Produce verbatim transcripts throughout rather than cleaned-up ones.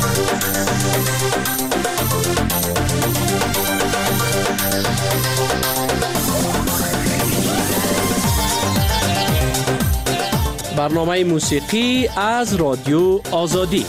برنامه موسیقی از رادیو آزادی.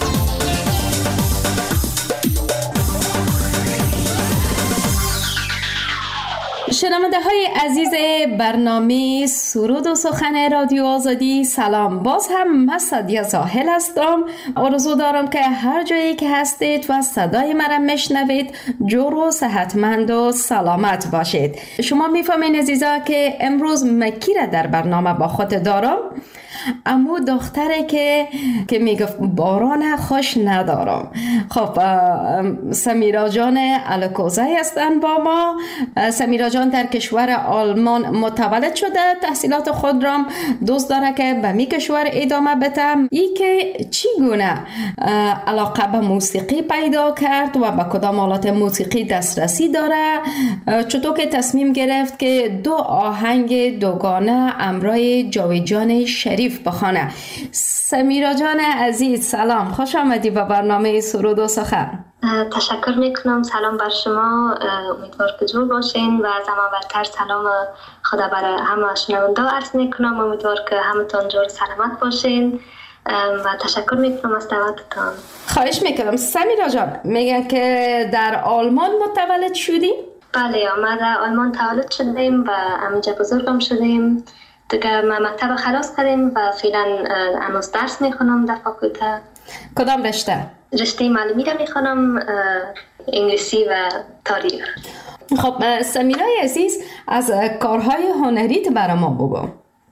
شنونده های عزیز برنامه سرود و سخن رادیو آزادی، سلام. باز هم من سادیا ساحل هستم. آرزو دارم که هر جایی که هستید و صدای مرا میشنوید جور و صحتمند و سلامت باشید. شما میفهمین عزیزا که امروز مکی را در برنامه با خود دارم. امو دختره که که میگفت باران خوش ندارم. خب سمیرا جان الکوزی هستن با ما. سمیرا جان در کشور آلمان متولد شده، تحصیلات خود را دوست داره که به می کشور ادامه بده. ای که چی گونه علاقه به موسیقی پیدا کرد و به کدام آلات موسیقی دسترسی داره، چطور که تصمیم گرفت که دو آهنگ دوگانه امرای جاویدجان شریف بخونه. سمیرا جان عزیز سلام، خوش آمدی به برنامه سرود و سخن. تشکر میکنم. سلام بر شما، امیدوار که جور باشین و از همه برتر سلام خدا برای همه شنونده عرض میکنم. امیدوار که همتون جور سلامت باشین و تشکر میکنم از دعوتتان. خواهش میکنم. سمیرا جان میگن که در آلمان متولد شدی؟ بله، ما در آلمان تولد شدیم و همینجا بزرگم شدیم. دیگه ما مکتب خلاص کردیم و فعلا هنوز درس میخونم در فاکولته. کدام رشته؟ رشته معلمی را میخونم، انگلیسی و تاریخ. خب سمیرای عزیز، از کارهای هنریت برای ما بگو.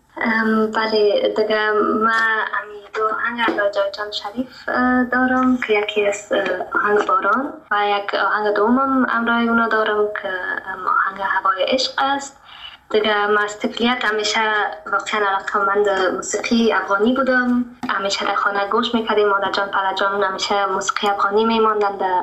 بله دیگه ما امی دو آهنگ امرای جاویدجان شریف دارم که یکی از آهنگ باران و یک آهنگ دومم امرای اونا دارم که آهنگ هوای عشق است. دیگه ما از طفولیت همیشه واقعا علاقه‌مند موسیقی افغانی بودم. همیشه در خانه گوش میکردیم. مادر جان پدر جان همیشه موسیقی افغانی میماندن در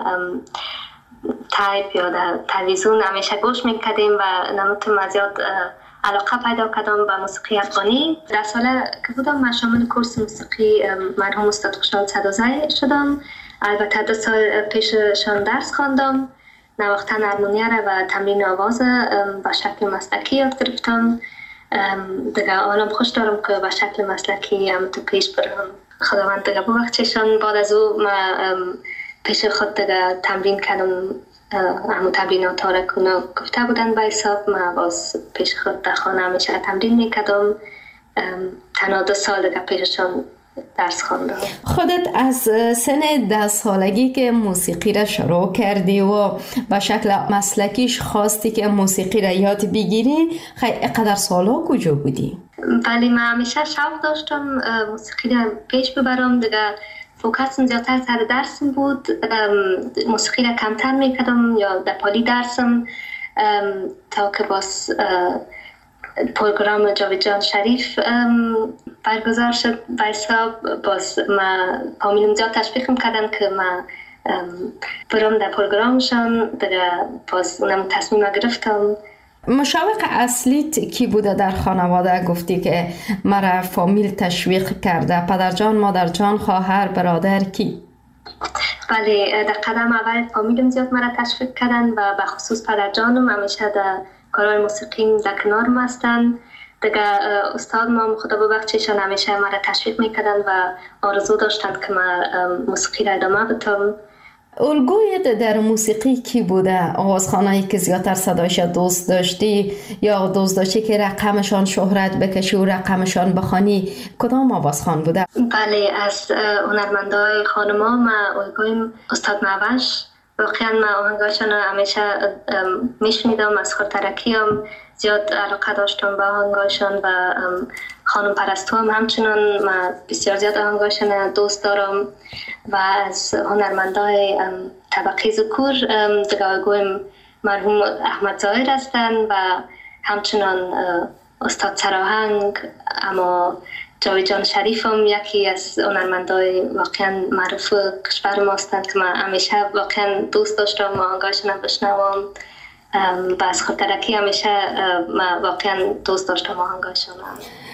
تایپ یا در تلویزیون همیشه گوش میکردیم و نمتون زیاد علاقه پیدا کردم به موسیقی افغانی. در ساله که بودم من شامل کورس موسیقی مرحوم استاد خوشحال صدوزی شدم. البته دو سال پیششان درس خواندم، نواختن هارمونیه و تمرین آواز به شکل مسلکی یاد گرفتم. دیگه آنم خوش دارم که به شکل مسلکی هم تو پیش برم. خداوند دیگه ببخششان. بعد از او ما پیش خود دیگه تمرین کردم. همون تمرینات ها را که گفته بودن به حساب ما باز پیش خود در خانه همیشه تمرین میکردم. تنها دو سال دیگه پیششان درس خواندم. خودت از سن ده سالگی که موسیقی را شروع کردی و به شکل مسلکیش خواستی که موسیقی را یاد بگیری، خیلی قدر سالا کجا بودی؟ بله، من همیشه شوق داشتم موسیقی را پیش ببرم. دیگه فوکسم زیادتر سر درسم بود، موسیقی را کمتر میکردم یا در پالی درسم تا که باز پروگرام جاویدجان شریف برگزار شد به حساب. باز ما فامیلم زیاد تشویقم کردن که ما برم در پروگرامشان. دیگه باز اونم تصمیم گرفتم. مشوق اصلیت کی بوده در خانواده؟ گفتی که مرا فامیل تشویق کرده، پدر جان، مادر جان، خواهر، برادر، کی؟ بله، در قدم اول فامیلم زیاد مرا تشویق کردن و به خصوص پدر جانم همیشه در کارهای موسیقیم در کنارم هستن. دیگه استاد ما خدا ببخشیشان همیشه مرا تشویق میکردن و آرزو داشتن که من موسیقی را ادامه بدم. الگویت در موسیقی کی بوده؟ آوازخوانایی که زیادتر صدایش دوست داشتی یا دوست داشتی که رقمشان شهرت بکشی و رقمشان بخوانی، کدام آوازخوان بوده؟ بله، از هنرمندای خانما من الگویم استاد معوش. واقعا من آهنگاشون همیشه میشنیدم. از خورترکی هم زیاد علاقه داشتم به آهنگاشون و خانم پرستو هم همچنان من بسیار زیاد آهنگاشون دوست دارم. و از هنرمندای طبقه ذکور دیگه الگویم مرحوم احمد ظاهر هستن و همچنان استاد سراهنگ. اما جاویدجان شریف هم یکی از هنرمندای واقعا معروف کشور ما هستند که من همیشه واقعا دوست داشتم و آهنگاشون هم بشنوم. و از خاطرکی همیشه من واقعا دوست داشتم آهنگاشون.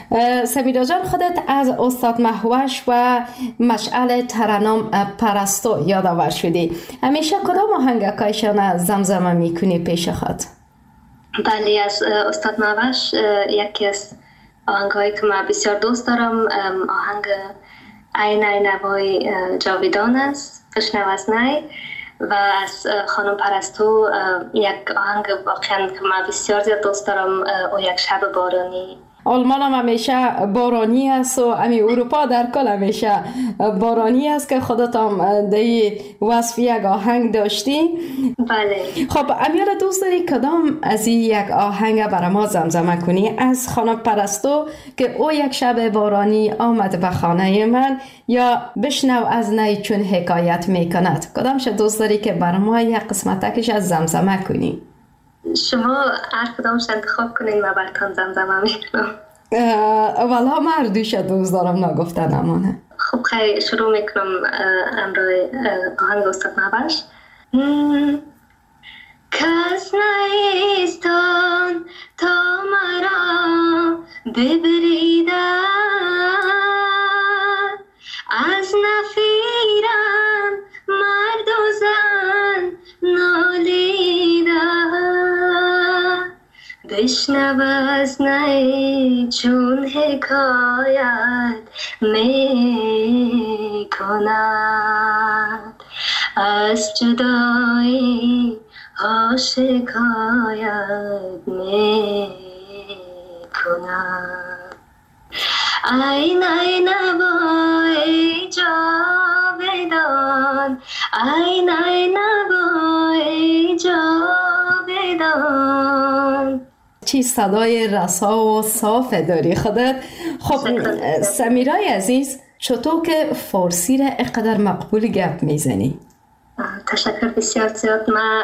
سمیرا جان، خودت از استاد مهوش و مشعل ترنم پرستو یادآور شدی. همیشه کدام آهنگکایشان از زمزمه میکنی پیش خود؟ بله، از استاد مهوش یکی از آهنگایی که من بسیار دوست دارم آهنگ ای نی نوای جاویدان است، بشنو از نی. و از خانم پرستو یک آهنگ واقعا که من بسیار زیاد دوست دارم، او یک شب بارانی. آلمان هم همیشه بارانی است و امی اروپا در کل همیشه بارانی است که خودت هم دی وصف یک آهنگ داشتی. بله. خب امیال دوست داری کدام از این یک آهنگ برای ما زمزمه کنی از خانم پرستو که او یک شب بارانی آمد به خانه من، یا بشنو از نی چون حکایت میکند؟ کدامش دوست داری که برای ما یک قسمتکش از زمزمه کنی؟ شما هر کدامش انتخاب کنین، من براتون زمزمه میکنم. والا من هر دوش دوست دارم، نگفتن امانه. خب خیلی شروع میکنم امروی آهنگ استاد مهوش. کس نیستان تا مرا ببریدن، از نفیرم مرد و زن نالیدن، بشنو از نی چون حکایت می کند، از جدایی ها شکایت می کند. ای نی نوای جاویدان، ای نی نوای جاویدان. چی صدای رسا و صاف داری خودت. خب سمیرای عزیز، چطور که فارسی را اقدر مقبول گپ میزنی؟ تشکر بسیار زیاد. من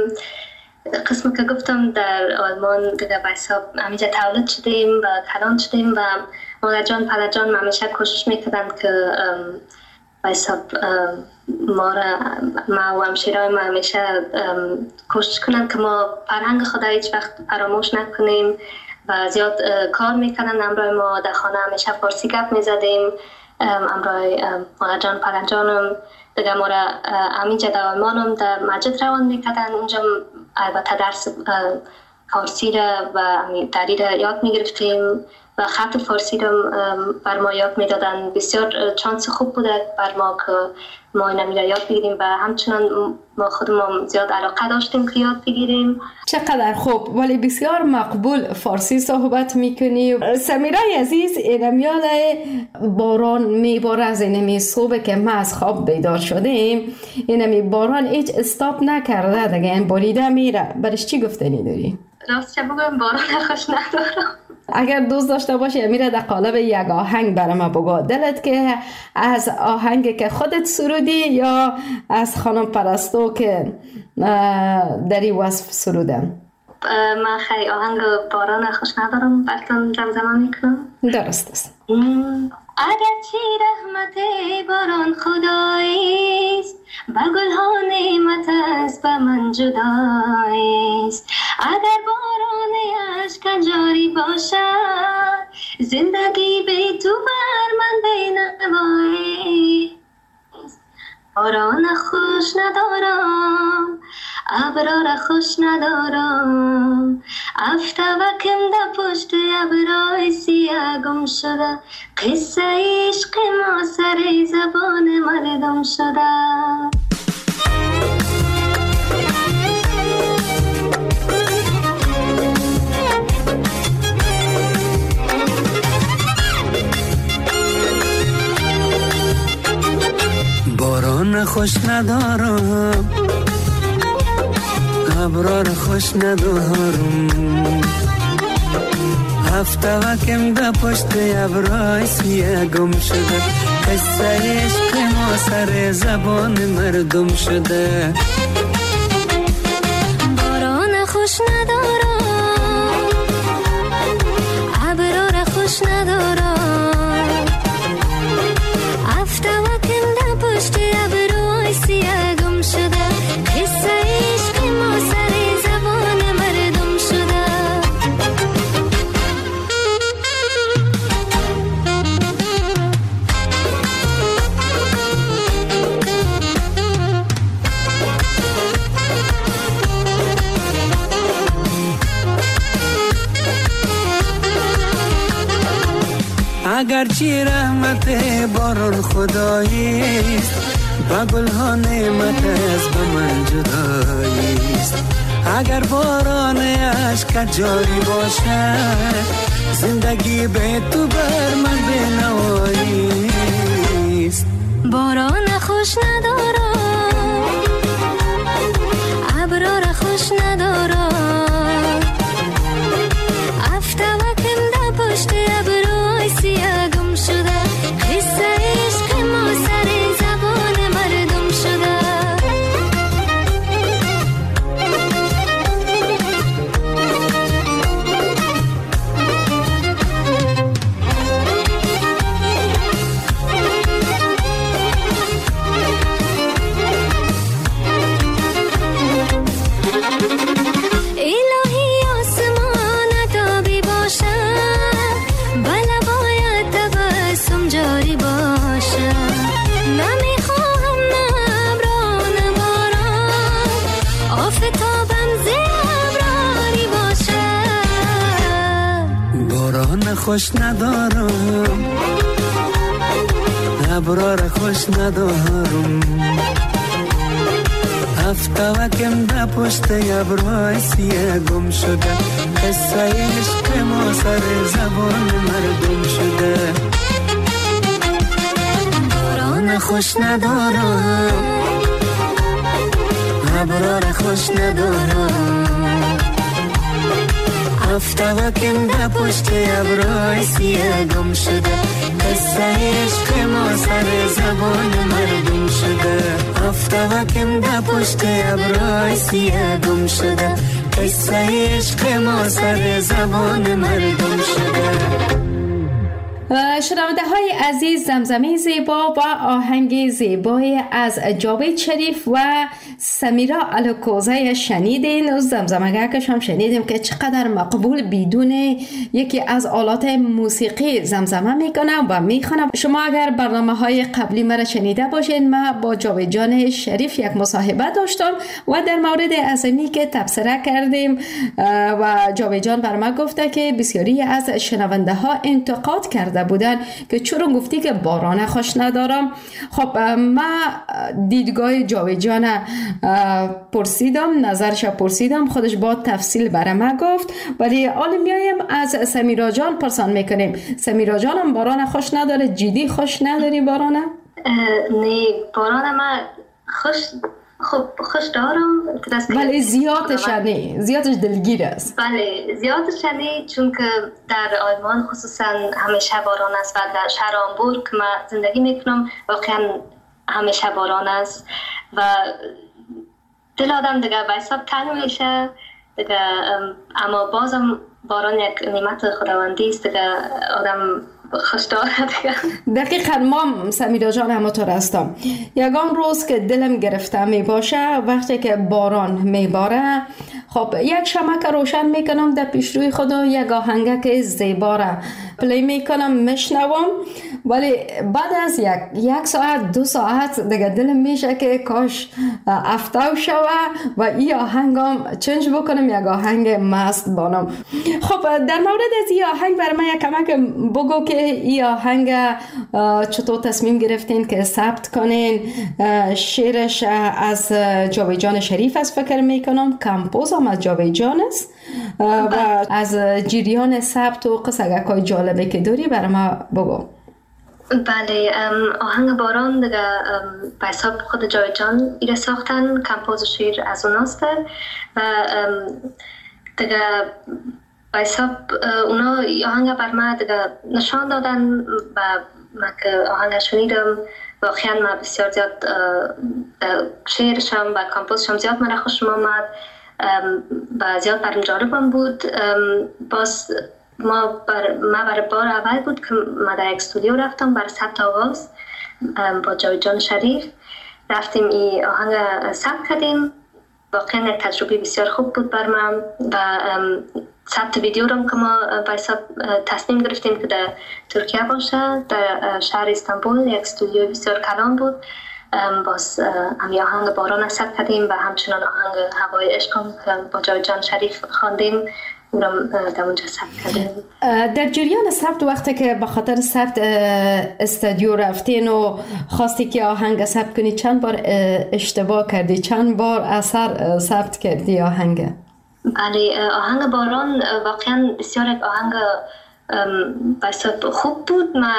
قسم که گفتم در آلمان دیگه به حساب همیجا تولد شدیم و کلان شدیم و مادر جان پدر جان همیشه کوشش میکردن که به حساب ما را ما و همشیرهای ما همیشه کوشش کنن که ما فرهنگ خدا هیچ وقت فراموش نکنیم و زیاد کار میکنن. امروی ما در خانه همیشه فارسی گپ میزدیم. امروی مادر جان پدر جانم دیگه ما را همینجا در آلمانم در مسجد روان میکردن. اونجا البته درس فارسی را و دری را یاد میگرفتیم و خط فارسی را بر ما یاد میدادن. بسیار چانس خوب بوده بر ما که ما اینمی را یاد بگیریم و همچنان ما خودمون زیاد علاقه داشتیم که یاد بگیریم. چقدر خوب، ولی بسیار مقبول فارسی صحبت میکنی. سمیرای عزیز، اینمیال باران میباره از اینمی صبح که ما از خواب بیدار شدیم، اینمی باران هیچ استاپ نکرده دیگه، این باریده میره. برش چی گفتنی داری؟ راست چه بگم باران خوش ندارم. اگر دوست داشته باشی میره در قالب یک آهنگ برای ما بگو. دلت که از آهنگ که خودت سرودی یا از خانم پرستو که دری وصف سرودن؟ من خیلی آهنگ باران خوش ندارم، براتون زمزمه میکنم. درست است. اگرچه رحمت باران خداییست، با گلها نعمت است به من جداییست. اگر باران اشک جاری باشد، زندگی به تو بر من بینواییست. باران خوش ندارم، ابرار خوش ندارم، افتوکم در پشت ابرای سیاه گم شده. قصه عشق ما سر زبان مردم شده. باران خوش ندارم، ابرار خوش ندارم، هفته وکم در پشت ابرای سیاه گم شده. قصه عشق ما سر زبان مردم شده. باران خوش ندارم، ابرار خوش ندارم، هفته وکم در پشت ابرای سیاه گم شده. قصه عشق ما سر زبان مردم شده. اگرچه رحمت باران خداییست، با گلها نعمت از به من جداییست. اگر باران عشق جاری باشد، زندگی به تو بر من بنواییست. باران خوش ندارم، ابرار خوش ندارم، افتوکم در پشت ابروی سیاه گم شده، قصه عشق ما سر زبان مردم شده. خوش ندارم، ابرار خوش ندارم، افتوکم در پشت ابروی سیاه گم شده، قصه عشق ما سر زبان مردم شده. باران خوش ندارم، ابرار خوش ندارم، افتوکم در پشت ابروی سیاه گم شده، قصه عشق ما سر زبان مردم شده. افتوکم در پشت ابروی سیاه گم شده، قصه عشق ما سر زبان مردم شده. شنونده های عزیز، زمزمه زیبا و آهنگ زیبای از جاوید شریف و سمیرا الکوزه شنیدین. زمزمگرکش هم شنیدیم که چقدر مقبول بدون یکی از آلات موسیقی زمزمه میکنم و میخونم. شما اگر برنامه های قبلی مرا شنیده باشین، ما با جاوید جان شریف یک مصاحبه داشتم و در مورد ازمی که تبصره کردیم و جاوید جان بر ما گفته که بسیاری از شنونده ها انتقاد کرده بودن که چرا گفتی که باران خوش ندارم. خب ما دیدگاه جاوید جان پرسیدم، نظرش پرسیدم، خودش با تفصیل برای ما گفت. ولی حالا میایم از سمیرا جان پرسان میکنیم. سمیرا جان هم باران خوش نداره؟ جدی خوش نداری باران؟ نه، باران ما خوش خب خوش دارم، ولی زیادش نه، زیادش دلگیر است. بله زیادش نه، چون که در آلمان خصوصا همیشه باران است و در شهر هامبورگ که من زندگی میکنم واقعا همیشه باران است و دل آدم دیگه به حساب تنگ میشه دیگه. اما بازم باران یک نعمت خداوندی است دیگه، آدم خوش داره دیگه. دقیقاً ما سمیرا جان همونطور هستم. یگان روز که دلم گرفته می باشه وقتی که باران میباره، خب یک شمعه روشن میکنم در پیش روی خودم، یک آهنگک زیبا را پلی میکنم میشنوم، ولی بعد از یک یک ساعت دو ساعت دیگه دلم میشه که کاش افتاو شوه و این آهنگم چنج بکنم یک آهنگ مست بانم. خب در مورد از این آهنگ برای من یک کمک بگو که این آهنگ چطور تصمیم گرفتین که ثبت کنین؟ شعرش از جاوید جان شریف است فکر میکنم، کمپوز هم از جاوید جان است و از جریان ثبت و قصه‌های جالبه که داری برای ما بگو. بله، آهنگ باران دیگه به حساب خود جاوید جان ایره ساختن، کمپوز شعر از اوناست و دیگه به حساب اونا آهنگ بر ما دیگه نشان دادن و من که آهنگ شنیدم واقعا من بسیار زیاد شعرشم و کمپوزشم زیاد من خوشم آمد و زیاد برم جالبم بود. باز ما بر ما برای بار اول بود که ما در یک استودیو رفتم برای ثبت آواز با جاوید جان شریف، رفتیم این آهنگ ثبت کردیم. واقعا یک تجربه بسیار خوب بود بر من و ثبت ویدیو رو که ما به حساب تصمیم گرفتیم که در ترکیه باشه، در شهر استانبول، یک استودیو بسیار کلان بود. باز همی آهنگ باران ثبت کردیم و همچنان آهنگ هوای عشقم که با جاوید جان شریف خواندیم اونم در اونجا ثبت کرده. در جریان ثبت وقتی که به خاطر ثبت استودیو رفتین و خواستی که آهنگ ثبت کنی، چند بار اشتباه کردی؟ چند بار اثر ثبت کردی آهنگ؟ بله، آهنگ باران واقعا بسیار یک آهنگ بسیار خوب بود. من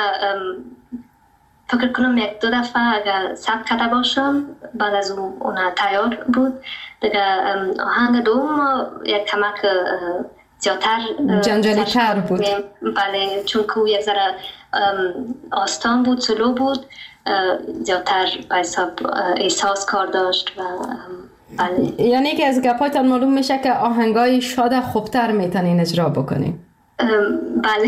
فکر کنم یک دو دفعه اگر ثبت کرده باشم بعد از اون اون تیار بود. دیگه آهنگ دوم یک کمک زیادتر جنجالی تر بود. بله، چون که یک ذره آستان بود، سلو بود، زیادتر به حساب احساس کار داشت و بله. یعنی که از گپایتان معلوم میشه که آهنگای شاد خوبتر میتونین اجرا بکنین. بله.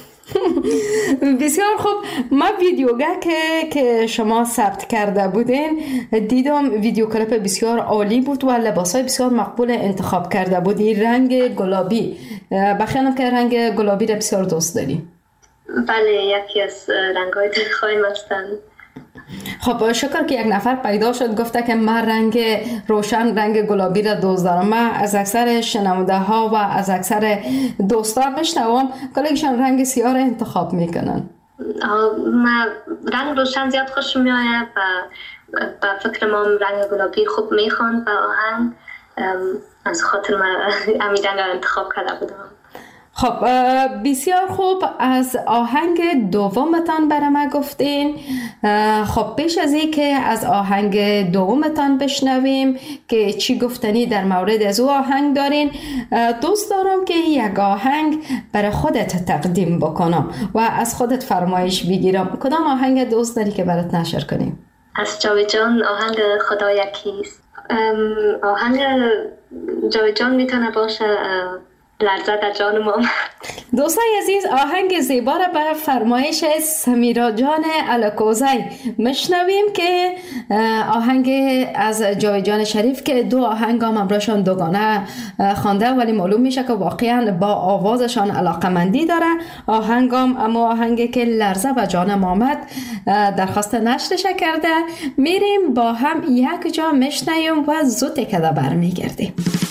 بسیار خوب. ما ویدیوگه که که شما ثبت کرده بودین دیدم ویدیو کلیپ بسیار عالی بود و لباسای بسیار مقبول انتخاب کرده بودی. رنگ گلابی، بخیانم که رنگ گلابی را بسیار دوست داری. بله، یکی از رنگ‌های دلخواهیم هستند. خب شکر که یک نفر پیدا شد گفته که من رنگ روشن، رنگ گلابی را دوست دارم. من از اکثر شنونده ها و از اکثر دوستان میشنوم کلیشان رنگ سیاه را انتخاب میکنن. من رنگ روشن زیاد خوشم میآید و با فکر ما رنگ گلابی خوب میخوند و آهنگ، از خاطر من همین رنگ را انتخاب کرده بودم. خب بسیار خوب. از آهنگ دومتان برای ما گفتین. خب پیش از این که از آهنگ دومتان بشنویم که چی گفتنی در مورد از او آهنگ دارین، دوست دارم که یک آهنگ برای خودت تقدیم بکنم و از خودت فرمایش بگیرم. کدام آهنگ دوست داری که برات نشر کنیم؟ از جاوید جان آهنگ خدا یکیست. آهنگ جاوید جان میتونه باشه لرزه در جان ما. دوستای عزیز، آهنگ زیبا را به فرمایش سمیرا جان الکوزی مشنویم که آهنگ از جاوید جان شریف که دو آهنگ هم امراشان دوگانه خوانده ولی معلوم میشه که واقعا با آوازشان علاقمندی داره. آهنگ هم اما آهنگی که لرزه و جان محمد درخواست نشرش کرده. میریم با هم یک جا مشنویم و زود کده برمیگردیم.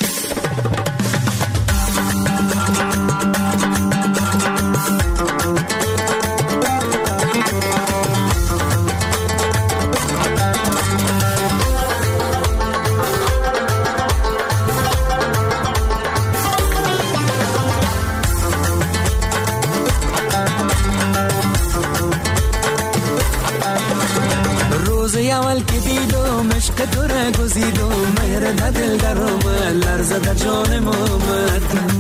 اول که دیدم عشق تو را گزیدم، مهر دل در آمد، لرزه در جانم آمد.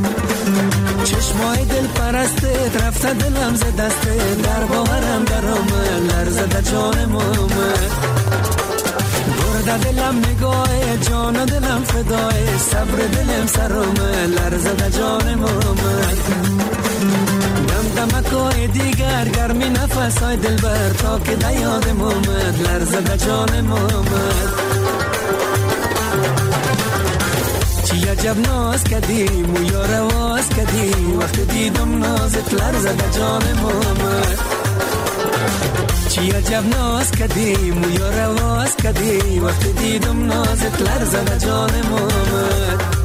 چشمای دل پرستت رفته دلم ز دستت، در باورم در آمد، لرزه در جانم آمد. برده دلم نگاه جان و دلم فدای، صبر دلم سر آمد، لرزه در جانم آمد. دم دمکای دیگر گرمی نفسای دل بر تا که در یادم آمد، لرزه در جانم آمد. چی عجب ناز کدی مویا رواز کدی، وقت دیدم نازت لرزه در جانم آمد. چی عجب ناز کدی مویا رواز کدی، وقت دیدم نازت لرزه در جانم آمد.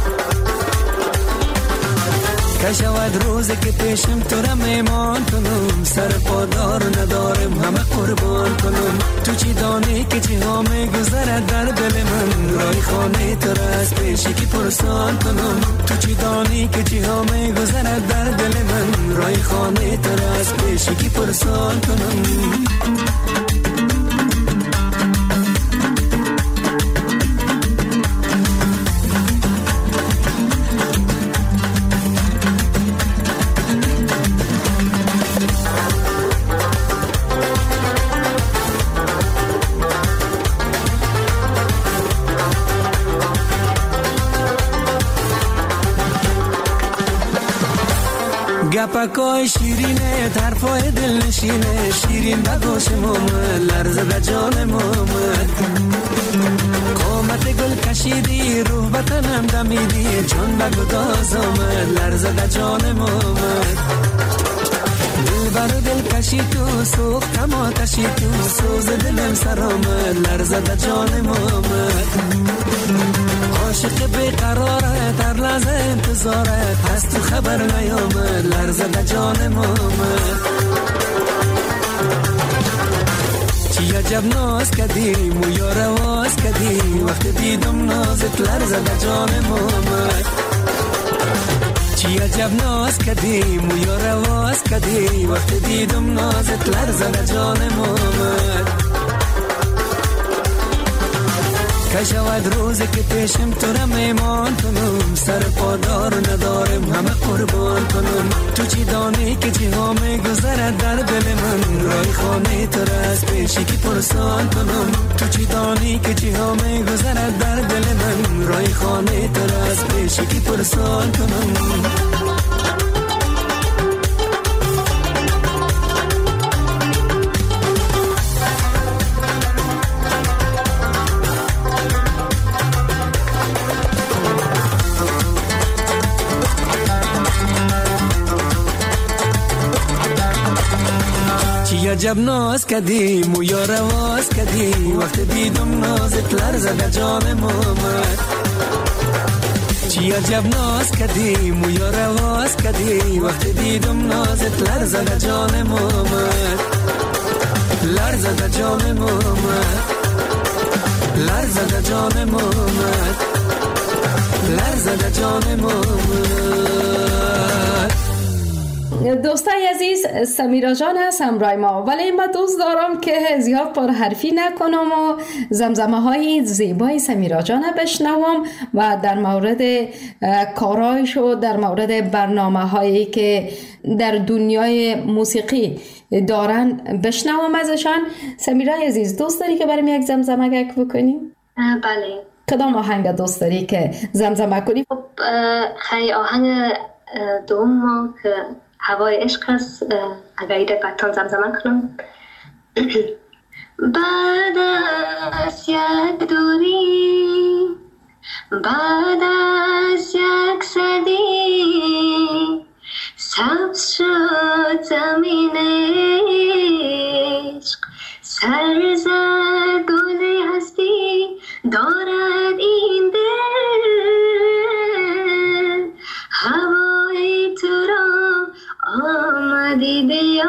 که شود روزی که پیشم تو را میمان کنم، سر پادار ندارم همه قربان کنم. تو چی دانی که چی ها میگذرد در دل من، رای خانه تو را از پیشی که پرسان کنم. تو چی دانی که چی ها میگذرد در دل من، رای خانه تو را از پیشی که پرسان کنم. گپکای شیرینه طرفای دل نشینه، شیرین بگوش مومد، لرزه در جان مومد. قامت گل کشیدی روح بطنم دمیدی، چون بگو داز آمد، لرزه در جان مومد. دل بر دل کشی تو سوختم آتشی تو، سوز دلم سر آمد، لرزه در جان مومد. عاشق بیقراره در لحظه انتظاره، هست خبر نیامد، لرزد جانم آمد. چی عجب ناز کردی مویا رواز کردی، وقتی دیدم نازت لرزد جانم آمد. چی عجب ناز کردی مویا رواز کردی، وقتی دیدم نازت لرزد جانم آمد. که شود روزی که پیشم تو را میمان کنم، سر پادار ندارم همه قربان کنم. تو چی دانی که چی ها میگذرد در دل من، رای خانه تو را از پیشی که پرسان کنم. تو چی دانی که چی ها میگذرد در دل من، رای خانه تو را از پیشی که پرسان کنم. عجب ناز کردی مویا رواز کردی، وقتی دیدم نازت لرزد جانم آمد. چی عجب ناز کردی مویا رواز کردی، وقتی دیدم نازت لرزد جانم آمد. لرزد جانم آمد، لرزد جانم آمد، لرزد جانم آمد. دوستای عزیز، سمیرا جان هست همراه ما، ولی من دوست دارم که زیاد پرحرفی نکنم و زمزمه های زیبای سمیرا جان بشنوم و در مورد کارایش و در مورد برنامه هایی که در دنیای موسیقی دارن بشنوم ازشان. سمیرا عزیز، دوست داری که برام یک زمزمه بکنیم؟ بله. کدام آهنگ دوست داری که زمزمه کنیم؟ خب خیلی آهنگ دوم که هوای عشق است، اگر ایده بطان زمزمه کنم. بعد از یک دوری، بعد از یک صدی، سبز شد زمین عشق، سر زد گل هستی دارد این دل. هوای تو را آمدی بیا.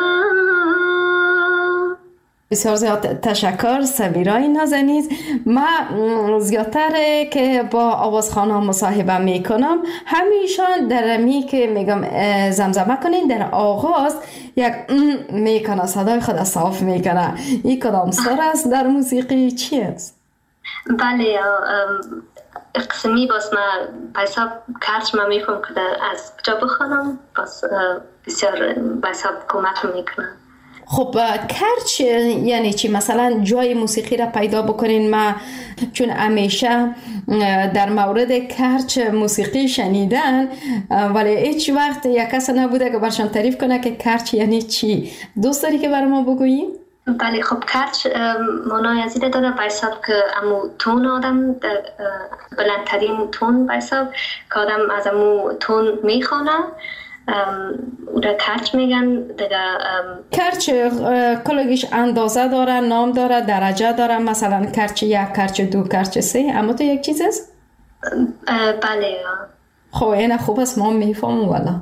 بسیار زیاد تشکر سمیرای نازنین. من زیادتر که با آوازخوان‌ها مصاحبه میکنم، همیشان در می که میگم زمزمه کنین، در آغاز یک میکنه، صدای خود صاف میکنه. این کدام سر است در موسیقی چی است؟ بله، قسمی باز ما بایساب کارش ما میفهم که از کجا بخوانم، باز بسیار بایساب کمک میکنه. خب کرچ یعنی چی؟ مثلا جای موسیقی را پیدا بکنین. ما چون همیشه در مورد کرچ موسیقی شنیدن، ولی هیچ وقت یک کس نبوده که برشان تعریف کنه که کرچ یعنی چی. دوست داری که برای ما بگویی؟ بله، خب کرچ معنای از این داره بایساب که امو تون آدم بلندترین تون بایساب که آدم از امو تون میخوانه، او را کرچ میگن دیگه. کرچ کلگیش اندازه داره، نام داره، درجه داره، مثلا کرچ یک، کرچ دو، کرچ سه، اما تو یک چیز است؟ بله. خب این خوب است، ما میفهمم والا.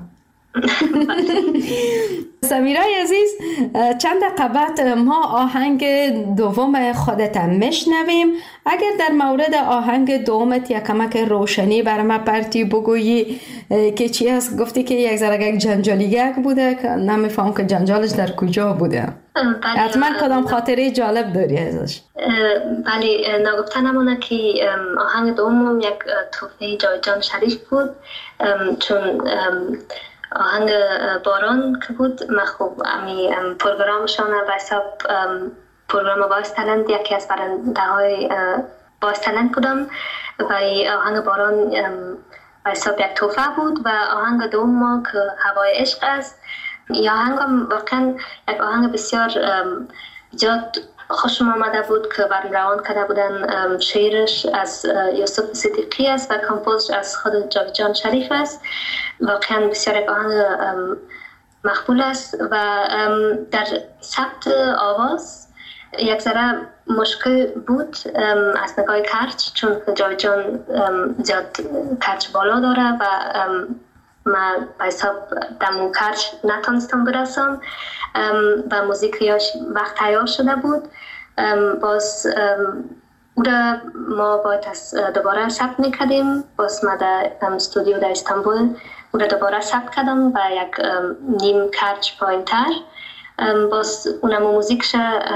سمیرای عزیز، چند دقیقه بعد ما آهنگ دوم خودت میشنویم. اگر در مورد آهنگ دومت یک کمک روشنی بر ما پرتی بگویی که چی است؟ گفتی که یک ذره یک جنجالیک بوده که نمیفهم که جنجالش در کجا بوده. حتما کدام خاطره جالب داری ازش؟ بله، نگفته نمونه که آهنگ دوم یک تحفه جاوید شریف بود، چون آهنگ باران که بود، من خوب امی پروگرامشان به حساب پروگرام باز تلنت یکی از برنده های باز تلنت بودم و آهنگ باران به حساب یک توفه بود. و آهنگ دوم ما که هوای عشق است، یا آهنگ واقعا یک آهنگ بسیار جاد خوشم آمده بود که برم روان کرده بودن. شعرش از یوسف صدیقی است و کمپوزش از خود جاوید شریف است. واقعا بسیار یک آهنگ مقبول است و در ثبت آواز یک ذره مشکل بود از نگاه کرچ، چون جاوید جان زیاد کرچ بالا داره و من به حساب دمو کرش نتونستم برسم و موزیکیاش وقت تیار شده بود. باز او را ما باید دوباره ثبت میکردیم. باز ما در استودیو در استانبول او را دوباره ثبت کردم و یک نیم کرچ پایین تر. باز اونم موزیکش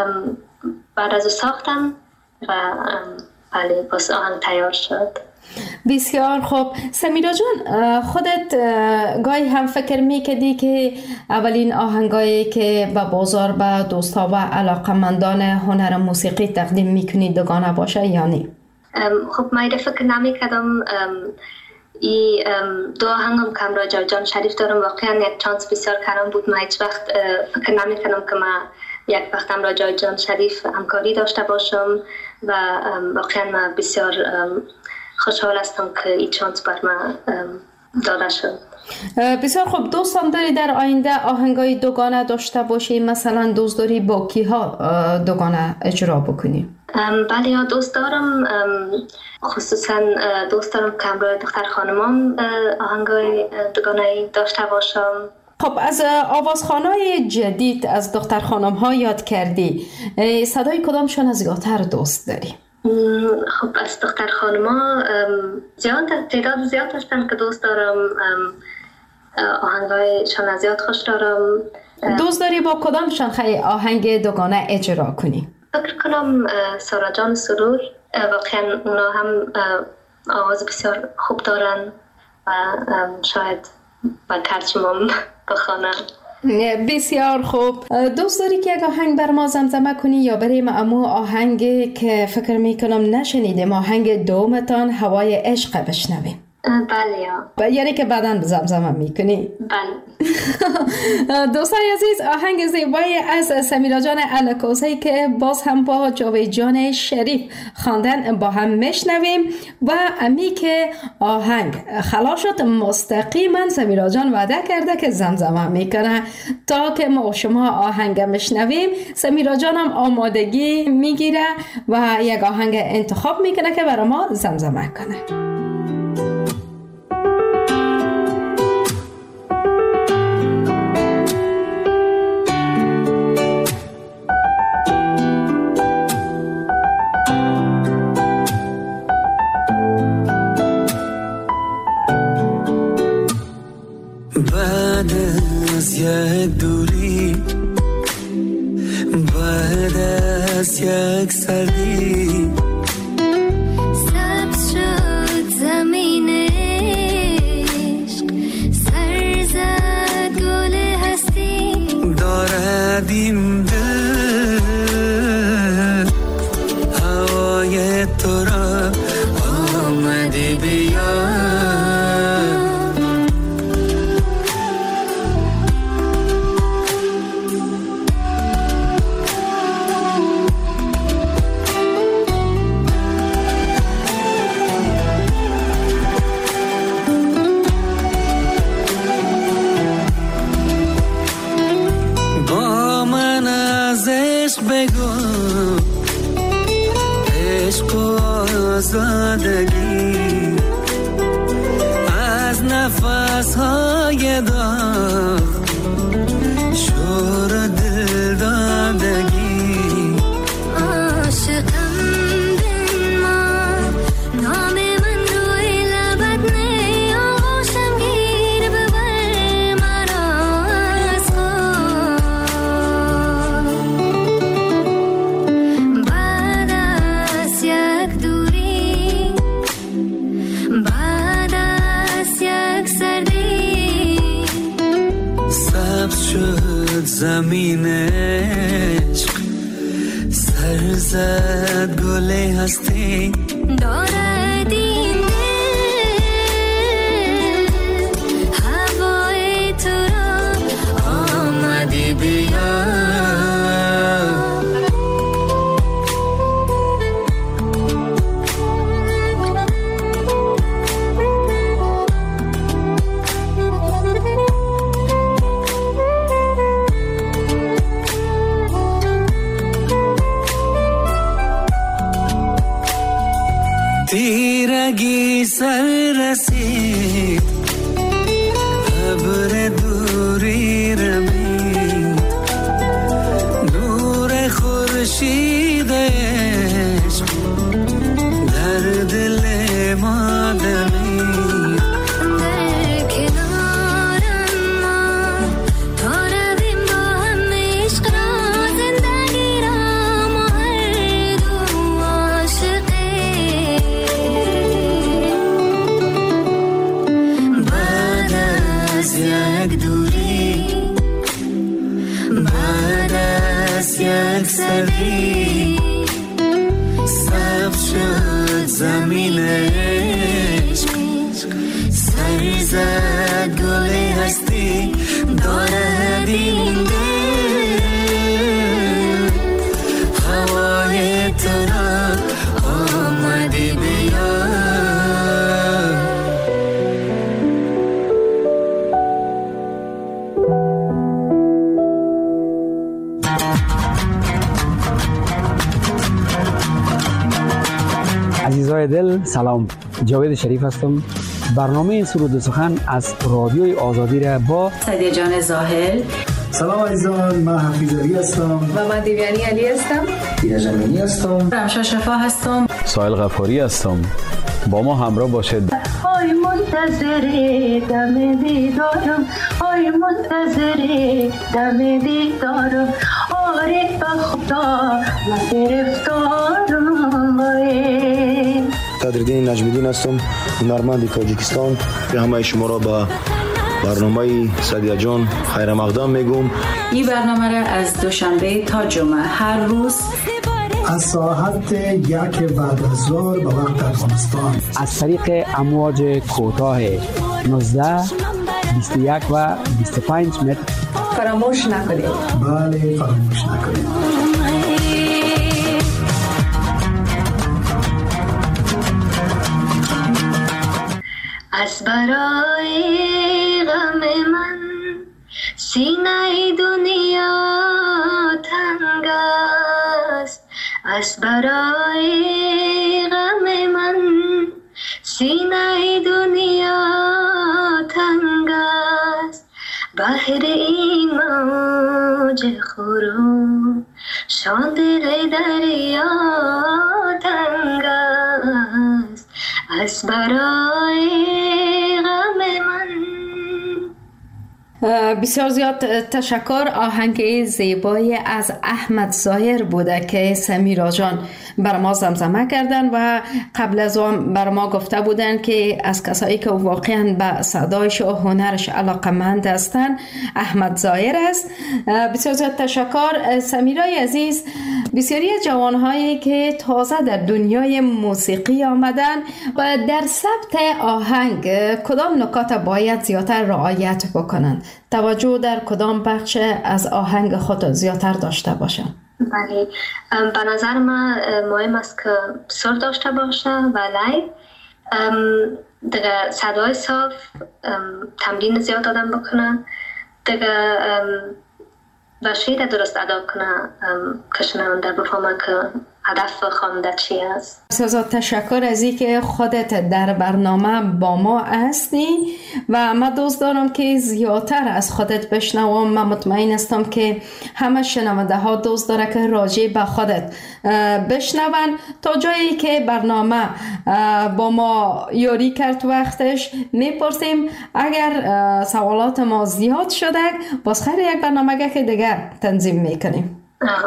بعد از او ساختم و بله باز آهنگ تیار شد. بسیار خوب. سمیرا جان، خودت گاهی هم فکر میکردی که اولین آهنگایی که به بازار به دوستا و علاقمندان هنر موسیقی تقدیم میکنی دوگانه باشه یا نه؟ خب من فکر نمیکردم. ای دو آهنگم که امرا جان شریف دارم واقعا یک چانس بسیار کردم بود. من هیچ وقت فکر نمیکردم که من یک وقت امرا جان شریف همکاری داشته باشم و واقعا من بسیار خوشحال هستم که این چانس بر من داده شد. بسیار خوب. دوستم داری در آینده آهنگای دوگانه داشته باشی؟ مثلا دوست داری با کی ها دوگانه اجرا بکنی؟ بله یا دوست دارم، خصوصا دوست دارم که همراه دختر خانمان آهنگای دوگانه داشته باشم. خب از آوازخوانای جدید از دختر خانم ها یاد کردی، صدای کدامشون از زیادتر دوست داری؟ خب از دختر خانما زیاد تعداد زیاد هستن که دوست دارم. آهنگایشان از زیاد خوش دارم. دوست داری با کدامشان خیلی آهنگ دوگانه اجرا کنی؟ فکر کنم سارا جان سرور، واقعا اونا هم آواز بسیار خوب دارن و شاید با کرچمام بخوانم. بسیار خوب. دوست داری که یک آهنگ بر ما زمزمه کنی یا بریم امو آهنگی که فکر میکنم نشنیدیم، آهنگ دومتان هوای عشق بشنویم؟ بله یا یعنی که بعداً زمزمه میکنی؟ بله. دوستان عزیز، آهنگ زیبایی از سمیرا جان الکوزی که باز هم با جاوید جان شریف خواندن با هم میشنویم و امی که آهنگ خلاص شد مستقیما سمیرا جان وعده کرده که زمزمه میکنه. تا که ما شما آهنگ میشنویم سمیرا جان هم آمادگی میگیره و یک آهنگ انتخاب میکنه که برای ما زمزمه کنه. یک دوری بعد از یک سردی سبز شد زمین عشق، سر زد گل هستی، دارد این دل هوای تو را آمده بیا. آزادگی از نفس‌های داغ، شور دل دادگی. عاشقم دل ما، نام من روی لبت نه، آغوشم گیر ببر مرا از خود. بعد از یک دوری، بعد از یک سردی، سبز شد زمین عشق، سر زد گل هستی، دارد این دل هوای تو را آمدی بیا. تیرگی سر رسید رخصتی سبز شد زمین عشق سر زد گل هستی دارد این دل هوای تو را آمدی بیا عزیزای دل سلام، جاوید شریف هستم. برنامه سرود و سخن از رادیوی آزادی را با سعدیه جان زاهل. سلام عزیزان، من حفیظ علی هستم و من دیویانی علی هستم. دیده جمینی هستم. رمشا شفا هستم. سایل غفاری هستم. با ما همراه باشد. آی منتظر دم دیدارم، آی منتظر دم دیدارم، آره به خدا من گرفتارم باره. صدرالدین نجمیدین هستم، هنرمند تاجیکستان. به همه شما را به برنامه سعدیه جان خیر مقدم میگم. این برنامه را از دوشنبه تا جمعه هر روز از ساعت یک بعد از ظهر به وقت افغانستان از طریق امواج کوتاه نوزده، بیست و یک و بیست و پنج متر فراموش نکنید. بله فراموش نکنید. از برای غم من سینه دنیا تنگ است، از برای غم من سینه دنیا تنگ است، بحر این موج خورو شان دل دریا تنگ است، از برای غم من. بسیار زیاد تشکر. آهنگ زیبایی از احمد ظاهر بوده که سمیرا جان بر ما زمزمه کردن و قبل از آن بر ما گفته بودن که از کسایی که واقعا به صدایش و هنرش علاقمند هستن احمد ظاهر است. بسیار زیاد تشکر. سمیرای عزیز، بسیاری جوانهایی که تازه در دنیای موسیقی آمدن و در ثبت آهنگ کدام نکات باید زیادتر رعایت بکنند؟ توجه در کدام بخش از آهنگ خود زیادتر داشته باشن؟ بله، به نظر من مهم است که سر داشته باشه و لایو دیگه صدای صاف، تمرین زیاد آدم بکنه دیگه و شعر درست ادا کنه که شنونده بفهمه که هدف خواننده چی است. بسیار تشکر از این که خودت در برنامه با ما هستی و من دوست دارم که زیادتر از خودت بشنوم. من مطمئن هستم که همه شنونده ها دوست داره که راجع به خودت بشنون. تا جایی که برنامه با ما یاری کرد وقتش میپرسیم اگر سوالات ما زیاد شده باز خیر یک برنامه که دیگر تنظیم میکنیم.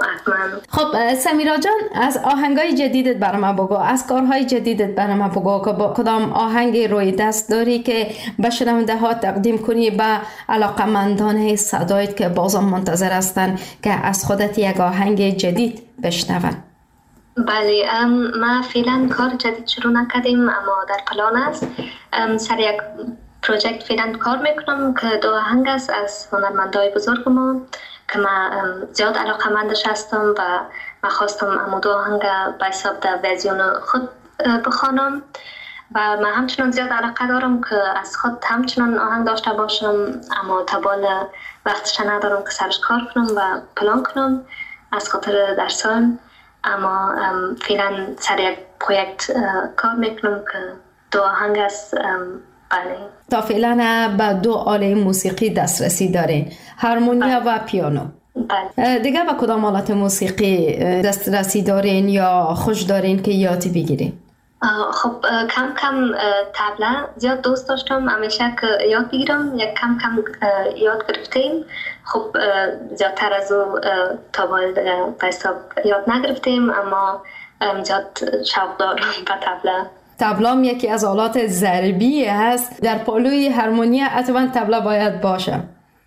خب سمیرا جان، از آهنگای جدیدت برای من بگو، از کارهای جدیدت برای من بگو که با کدام آهنگ روی دست داری که به شنونده ها تقدیم کنی به علاقمندان صدایت که بازم منتظر هستن که از خودت یک آهنگ جدید بشنون؟ بله، ما فعلا کار جدید شروع نکردیم اما در پلان است. سر یک پروژکت فعلا کار میکنم که دو آهنگ است از هنرمندای بزرگ ما که من زیاد علاقمندش هستم و من خواستم امو دو آهنگ به حساب در ویزیون خود بخوانم و من همچنان زیاد علاقه دارم که از خود همچنان آهنگ داشته باشم اما تبال وقتش ندارم که سرش کار کنم و پلان کنم از خاطر درسان. اما فعلا سر یک پروژکت کار میکنم که دو آهنگ است. بله، تا فعلا به دو آله موسیقی دسترسی دارین، هارمونیا و پیانو. بله. دیگه به کدام آلات موسیقی دسترسی دارین یا خوش دارین که یادی بگیرین؟ خب کم کم طبله زیاد دوست داشتم همیشه که یاد بگیرم، یک کم کم یاد گرفتیم. خب زیادتر از او تابال به حساب یاد نگرفتیم اما زیاد شوق دارم به طبله. طبلام یکی از آلات ضربی هست، در پالوی هارمونیا حتما طبله باید باشه.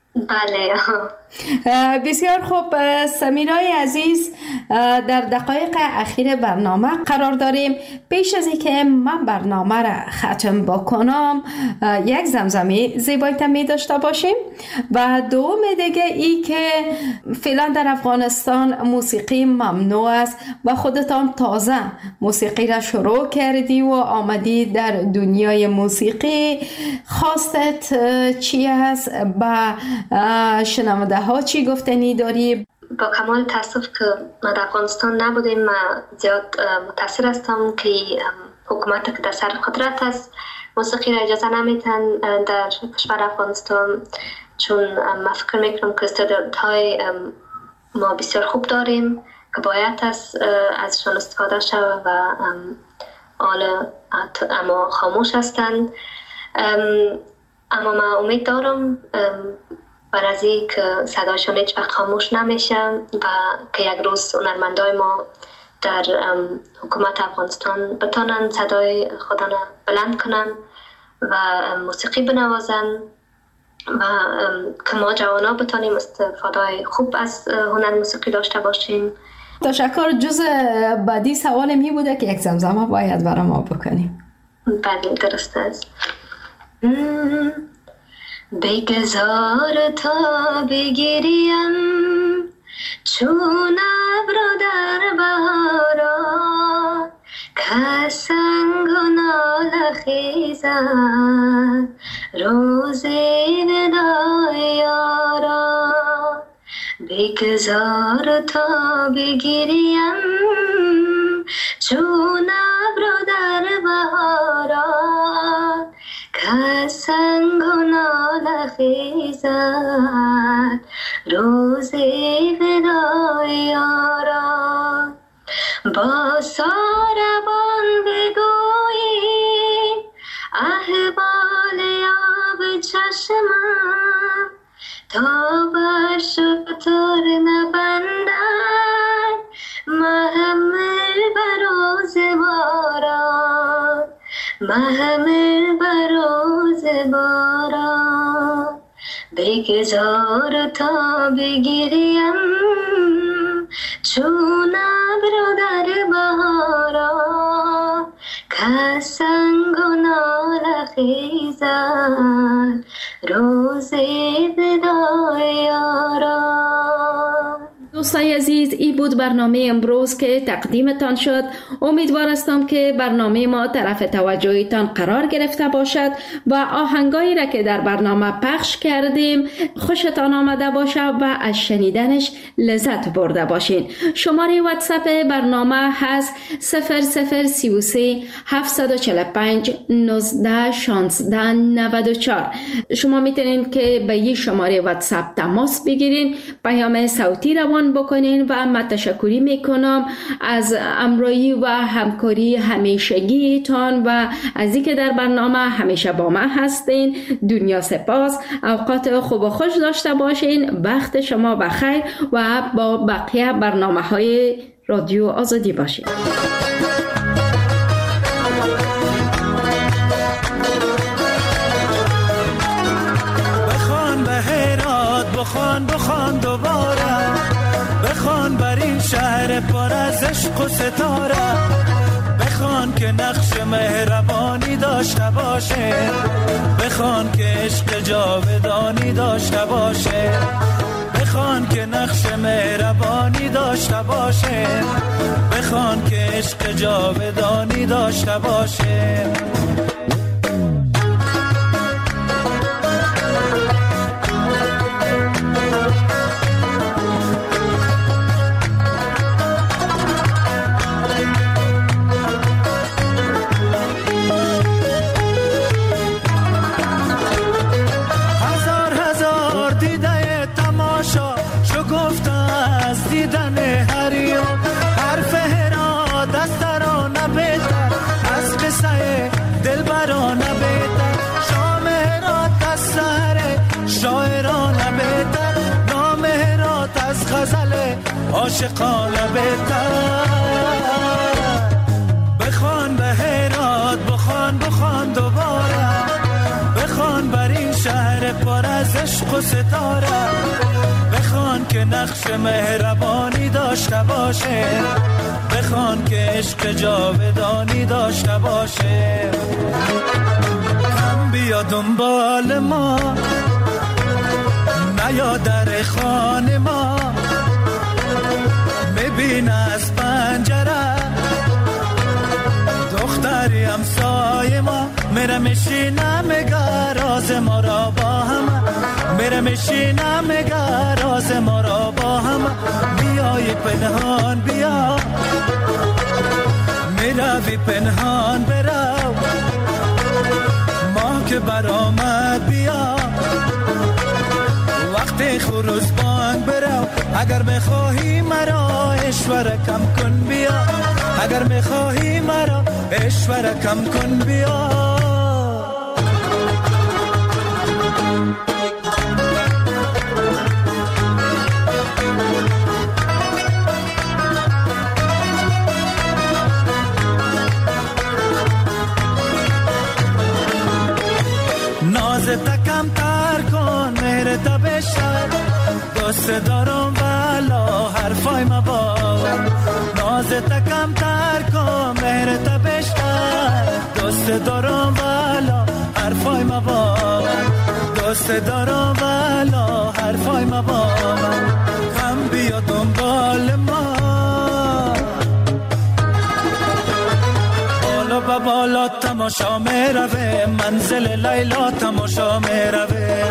بله. بسیار خوب سمیرای عزیز، در دقایق اخیر برنامه قرار داریم. پیش از اینکه من برنامه را ختم بکنم یک زمزمه زیبایت می داشته باشیم و دوم دیگه ای که فعلا در افغانستان موسیقی ممنوع است و خودتان تازه موسیقی را شروع کردی و آمدی در دنیای موسیقی، خواستت چی است؟ با شنونده ها چی گفتنی داری؟ با کمال تاسف که ما در افغانستان نبودیم، ما زیاد متاثر هستم که حکومت که در سر قدرت است موسیقی را اجازه نمیتن در کشور افغانستان، چون ما فکر میکنم که استعدادهای ما بسیار خوب داریم که باید از ازشان استفاده شود و حالا اما خاموش هستند. اما ما امید دارم بر از این که صدایشان هیچ وقت خاموش نمیشه و که یک روز هنرمندای ما در حکومت افغانستان بتانن صدای خودان بلند کنن و موسیقی بنوازن و که ما جوانا بتانیم استفاده خوب از هنر موسیقی داشته باشیم. تشکر. جز بعدی سوال می بوده که یک زمزمه باید برای ما بکنیم. بله درست است. بگذار تا بگیریم چون ابر در بهاران، که سنگ و ناله خیزد روز وداع یاران. بگذار تا بگیریم چون ابر در بهاران، که سنگ و ناله خیزد روز وداع یاران. با ساربان بگویی احوال آب چشمم، تا بر شتر نبندد محمل بروز باران، محمل بروز باران. بگذار تا بگیریم چون ابر در بهاران، که سنگ و ناله خیزد روز وداع یاران. دوستای عزیز، این بود برنامه امروز که تقدیمتان شد. امیدوار هستم که برنامه ما طرف توجهتان قرار گرفته باشد و آهنگایی را که در برنامه پخش کردیم خوشتان آمده باشد و از شنیدنش لذت برده باشین. شماره واتساپ برنامه هست صفر صفر سی و سه هفتصد و چهل و پنج نوزده شانزده نود و چهار. شما میتونین که به این شماره واتساپ تماس بگیرین، پیام صوتی روان بکنین و من تشکری میکنم از همراهی و همکاری همیشگیتان و از اینکه در برنامه همیشه با من هستین. دنیا سپاس. اوقات خوب و خوش داشته باشین. وقت شما بخیر و با بقیه برنامه های رادیو آزادی باشین. بخوان به هرات، بخوان بخوان دوباره، بخوان بر این شهر پر از عشق و ستاره، بخوان که نقش مهربانی داشته باشه، بخوان که عشق جاودانی داشته باشه، بخوان که نقش مهربانی داشته باشه، بخوان که عشق جاودانی داشته باشه. عاشقانه بهتر. بخوان به هرات، بخوان بخوان دوباره، بخوان بر این شهر پر پر از عشق و ستاره، بخوان که نقش مهربانی داشته باشه، بخوان که عشق جاودانی داشته باشه. کم بیا دنبال ما، نیا در خانه ما، ببین از پنجره دختری همسایه ما میره میشینه میگه راز ما را با هم، میره میشینه میگه راز ما را با هم. بیای پنهان بیا، میروی پنهان برو، ما که برآمد بیا، وقتی خروز بانگ برو. اگر بخواهی مرا اشوره کم کن بیا، اگر بخواهی مرا اشوره کم کن بیا. نازت کم تر کن مهرت بشر، دوست دارم والا حرفای مباد. نازت کم تر کن مهرت بشر، دوست دارم والا حرفای مباد، دوست دارم والا حرفای مباد. کم بیا دنبال ما، بالا با بالا تماشا میروه، منزل لیلا تماشا میروه.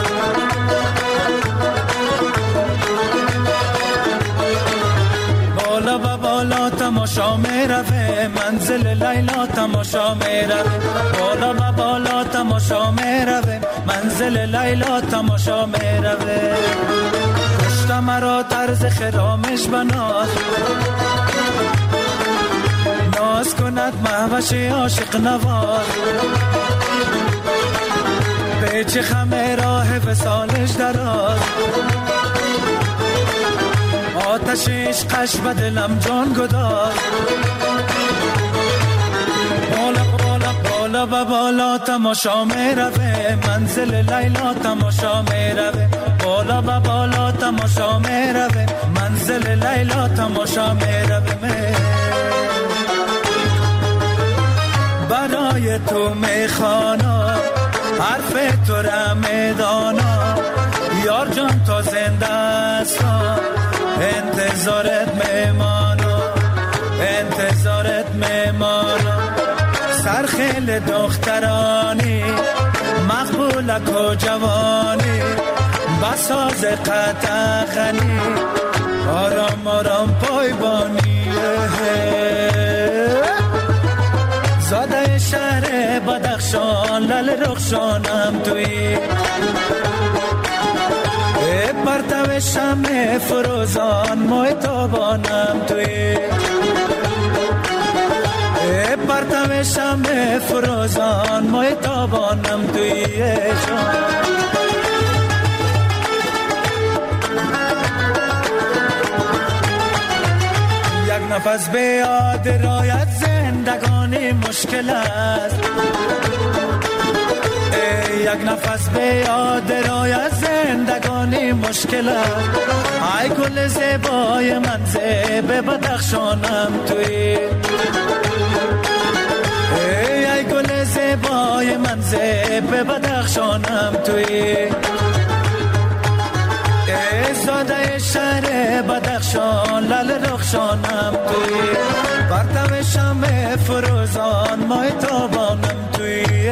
بالا با بالا تماشا میروه، منزل لیلا تماشا میروه. بالا با بالا تماشا میروه، منزل لیلا تماشا میروه. کشت مرا طرز خرامش بناز، ناز کند مهوش عاشق نواز. پیچ خمه راه وصالش دراز، آتش عشقش به دلم جان گداز. بالا بالا بالا و بالا تماشا میروه، منزل لیلا تماشا میروه. بالا و بالا تماشا میروه، منزل لیلا تماشا میروه. برای تو میخوانا حرف تو را میدانا، یار جان تا زنده است انتظارت میمانا، انتظارت میمانا. سرخیل دخترانی مقبولک و جوانی، بساز قطع خنی آرام آرام پایبانی. زاده شهر بدخشان لل رخشانم توی، پرتو شمع فروزان محتابانم توی، پرتو شمع فروزان محتابانم توی جان. یک نفس به یاد رایت زندگانی مشکل است، یک نفس به یاد رایت زندگانی مشکل است. ای گل زیبای من زیب بدخشانم توی، ای گل زیبای من زیب بدخشانم توی. زاده شهر بدخشان لل رخشانم توی، پرتو شمع فروزان محتابانم توی.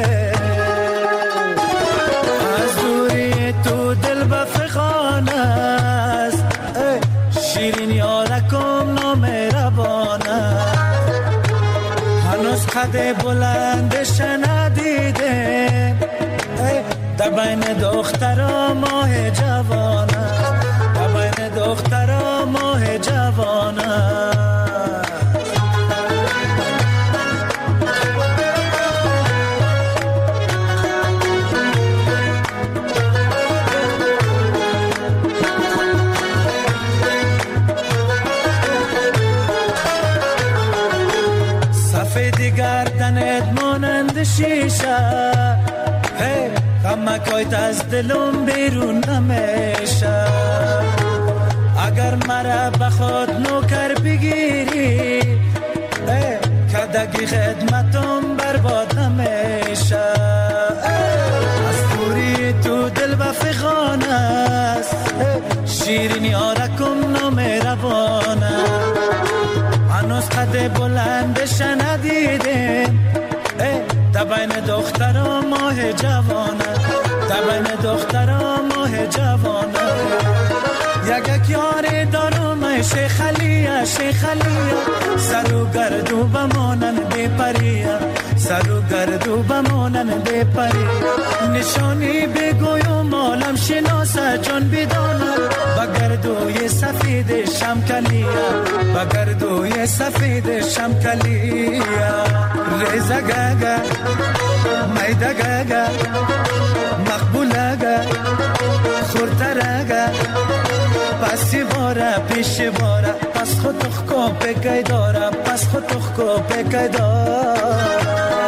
از دوری تو دل بفخان است، شیرین یارکم نامهربان است. هنوز قد بلندش ندیده، در بین دخترا ماه جوان است، در بین دخترا ماه جوان است. سفید گردنت مانند شیشه، غمکایت از دلم بیرون نمیشه. اگر مرا بخواد نوکر بگیری کدگی خدمتم برباد نمیشه. از دوری تو دل و فغان است، شیرین یارکم نامهربانه. هنوز قد بلندش ندیدیم، تبین دخترم ماه جوانه، تبین دخترم ماه جوانه. یک یک یاری دارم شیخ علیه، شیخ علیه. سر و گردو بمانن بی پریه، سر و گردو بمانن بی پریه. نشانی بگویم عالم شناسه جان بدانه، بگردوی سفید شمکلیه، بگردوی سفید شمکلیه. ریزه گگه میده گگه مقبوله گه خورتره پسی باره پیش باره، پس خود تخکو بگی داره، پس خود تخکو بگی داره.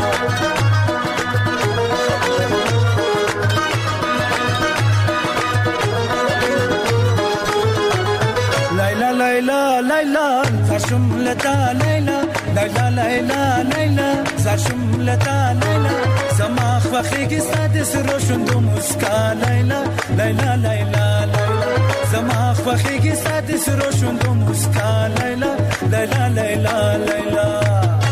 لیلا لیلا لیلا زرشم لتا لیلا، لیلا لیلا لیلا زرشم لتا لیلا. زماخ وخیگی سادس روشن دو مسکا لیلا، لیلا لیلا لیلا. زماخ وخیگی سادس روشن دو مسکا لیلا، لیلا لیلا لیلا.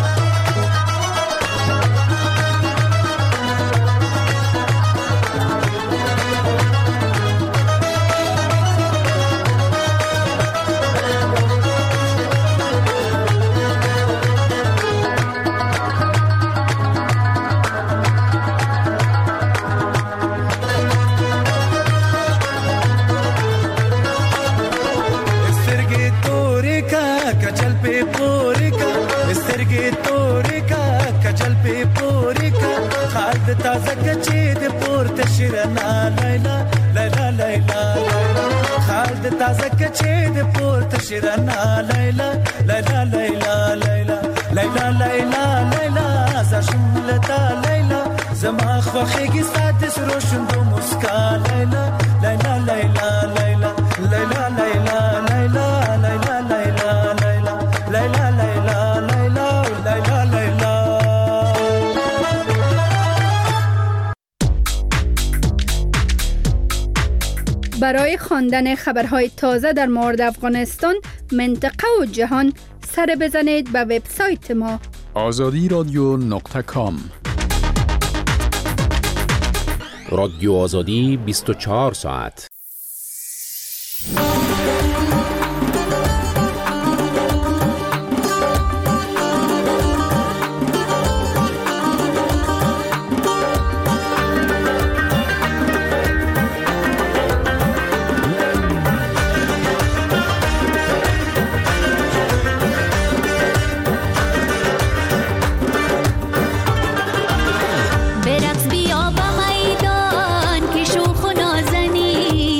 تازه کچی د پورته شیرنا لیلا، لیلا لیلا لیلا. خالد تازه کچی د پورته شیرنا لیلا، لیلا لیلا لیلا. لیلا لیلا لیلا زرشم لتا لیلا. زما خوخیگی سادس روشن دو مسکا لیلا، لیلا لیلا لیلا. لیلا لیلا لیلا لیلا لیلا لیلا. لیلا لیلا لیلا لیلا لیلا. برای خواندن خبرهای تازه در مورد افغانستان، منطقه و جهان، سر بزنید به وبسایت ما آزادی رادیو نقطه کام. رادیو آزادی بیست و چهار ساعت. برقص بیا به میدان که شوخ و نازنی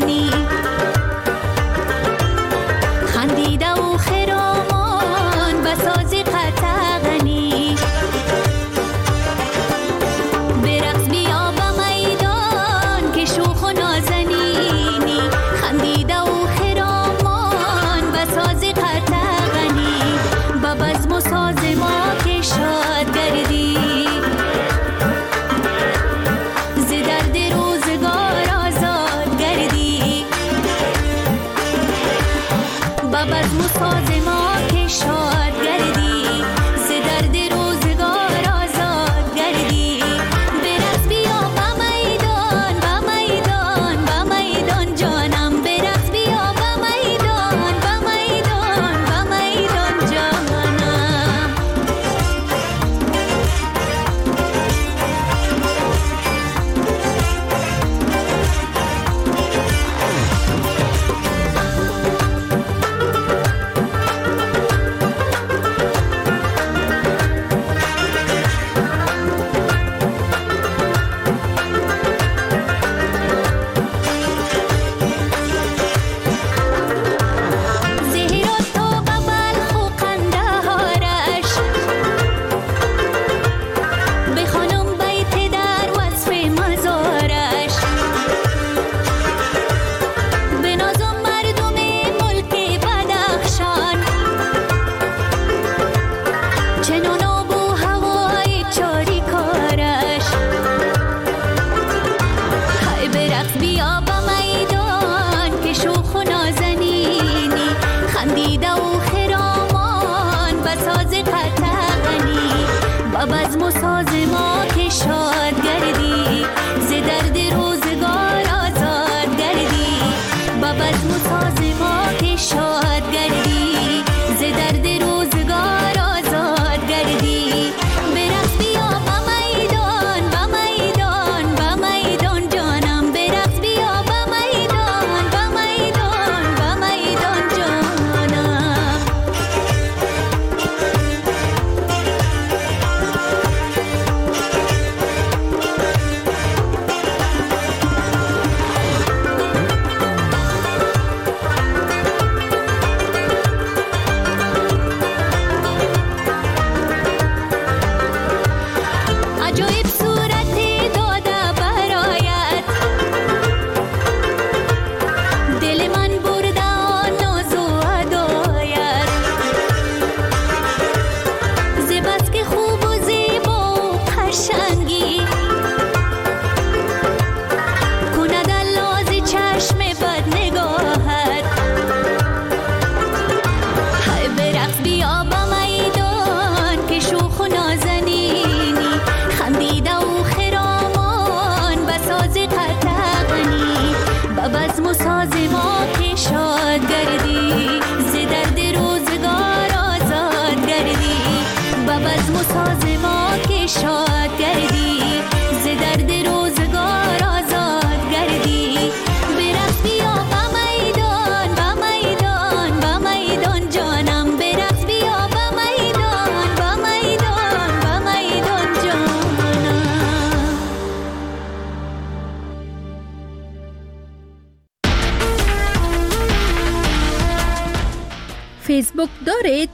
فیسبوک دارید؟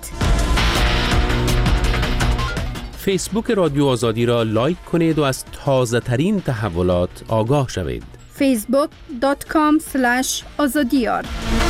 فیسبوک رادیو آزادی را لایک کنید و از تازه ترین تحولات آگاه شوید. فیسبوک دات کام اسلش آزادیار.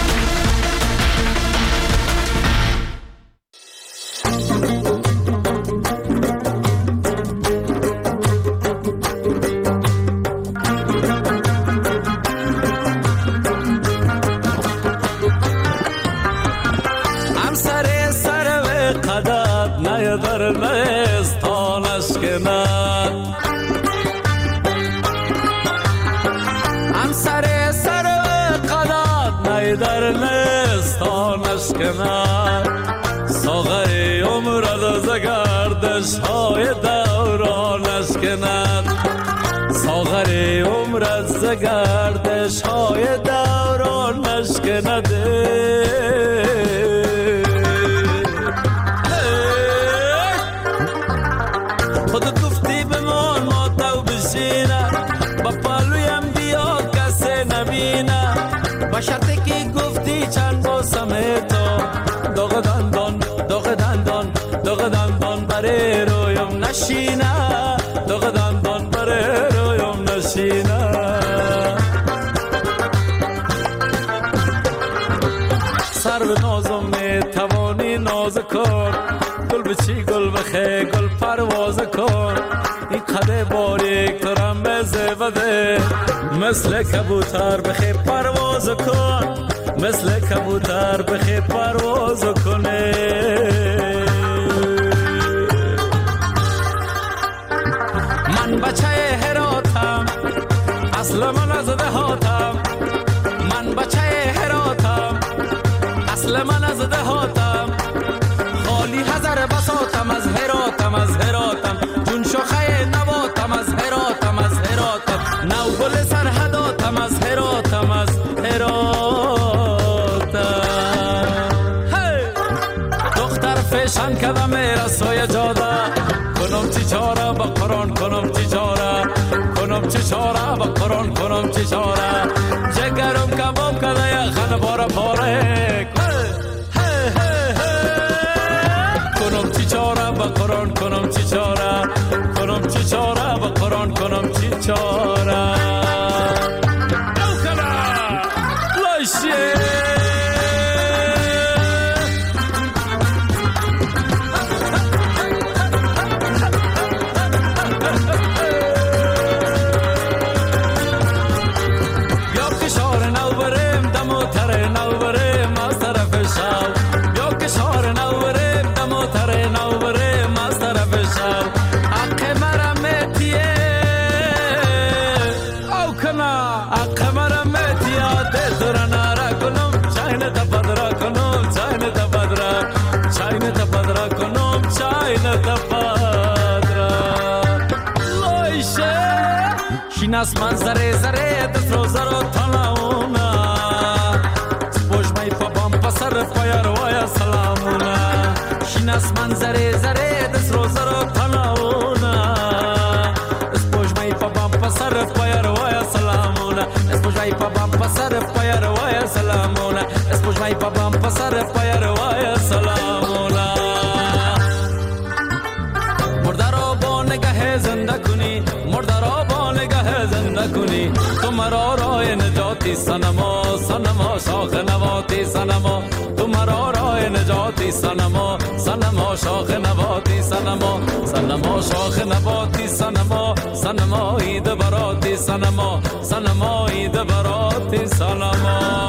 در نستانش کنن ساغر عمر از گردش های دورانش کنن ساغر عمر از گردش های دورانش کند خودت گفتی بمان ما تو بشینه با پالویم بیا کسی نبینه با شرطی که گفتی چند باسم تو داغ دندان داغ دندان داغ دندان برای رویم نشینه داغ دندان برای رویم نشینه سر به نازم میتوانی ناز کن گل بچی گل بخی گل پرواز کن این قده باریک ترم بزه بده مثل کبوتر بخی پرواز کن مثل کبوتر بخی پرواز کنه من بچه هراتم اصل من از دهاتم من بچه هراتم اصل من از دهاتم خالی هزار بساتم از هراتم از هراتم جون شخه نباتم از هراتم از هراتم نو گل سرحداتم از هراتم از هراتم دختر فشن کدم رسای جاده کنم چی چاره با قرآن کنم چی چاره کنم چی چاره با قرآن کنم چی چاره جگرم کباب کده یخن باره پاره کنم چی چاره با قرآن کنم چی چاره کنم چی چاره با قرآن کنم چی چاره او کنم لایشه یا کشار نو بریم دمو تر نو بریم از طرف شو یا کشار نو بریم دمو تر نو بریم از طرف شو حق مرم میتیه او کنا حق مرم میتیه دل نارا کنم چاین تا بدرا کنم چاین تا بدرا چاین تا بدرا کنم چاین تا بدرا لایشه شیناس منظره زره دست رو زرو تناونا سپوش می پا بام پسر پایر وای سلامونا شیناس منظره زره دست رو زرو تناونا سپوش می پا بام پسر پایر وای سلامونا سپوش می پا بام پسر پایر وای سلامونا سپوش می پا بام پسر پایر وای سلامونا مردارو با نگاه زنده کنی مردارو با نگاه زنده کنی تو مرا راه نجاتی سنما سنما شاخ نواتی سنما تو مرا راه نجاتی سنما سنما شاخ نواتی سنما سنما شاخ نواتی سنما سنما عید براتی سنما سنما عید براتی سنما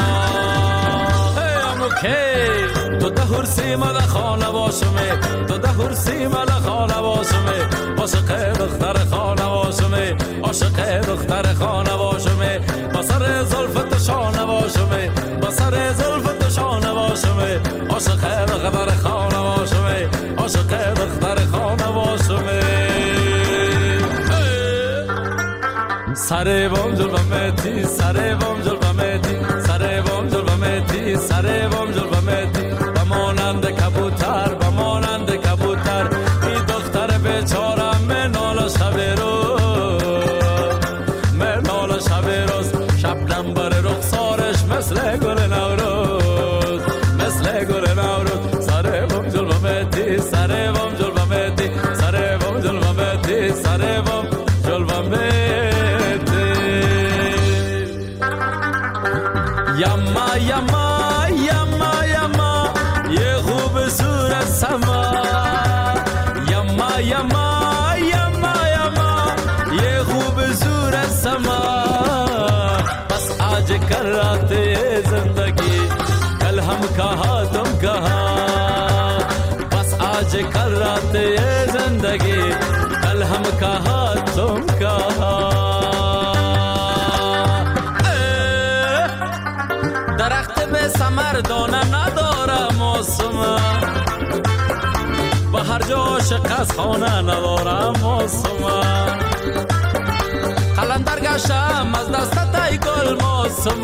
تو ده هرسی مال خانه باشمه تو ده هرسی مال خانه باشمه عاشق دختر خانه باشمه عاشق دختر خانه باشمه بسر زلفت شانه باشمه بسر زلفت شانه باشمه عاشق دختر خانه باشمه عاشق دختر خانه باشمه سر بام جلوه میتی سر بام جلوه میتی سر بام جلوه میتی سر بام جلوه میتی بمانند کبوتر بمانند کبوتر ای دختر بیچاره منال شب روز منال شب روز شبنم بر رخسارش مثل گل نوروز مثل گل نوروز कर रात ये जिंदगी कल हम कहा तुम कहा बस आज कल रात ये जिंदगी कल हम कहा तुम कहा درخت به ثمر دانه نداره موسم به هر جا عاشق از خانه نداره موسم قلندر گشتم از دست تای گل موسم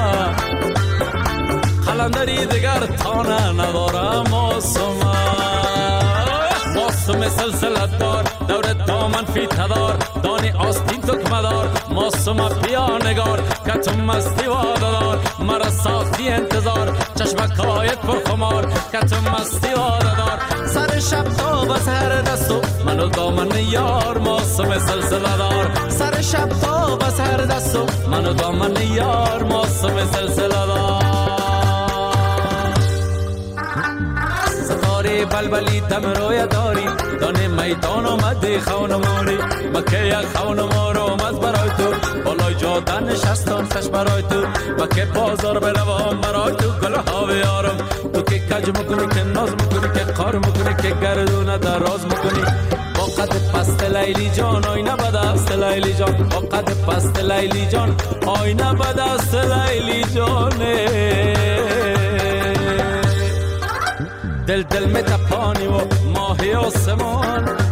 قلندری دیگر تانه نداره موسم موسم سلسلت دار دور دامن فیته دار دانی آستین تکمه دار موسم پیانگار که تو مستی واده دار مرا ساختی انتظار چشمکایت پر خمار که تو مستی واده دار سر شب تا بس هر دستو منو دامن یار موسم سلسله دار سر شب تا بس هر دستو منو دامن یار موسم سلسله دار بلبلی دم روی داری دانه میدان آمده خانمانی مکه یک خانمان آمد برای تو بالای جاده نشستم سش برای تو مکه بازار بروم برای تو گل ها بیارم تو که کج میکنی که ناز میکنی که کار میکنی که گردونه دراز میکنی با قد پست لیلی جان آینه به دست لیلی جان با قد پست لیلی جان آینه به دست لیلی جانه دل دل میں تپانی و ماهی آسمان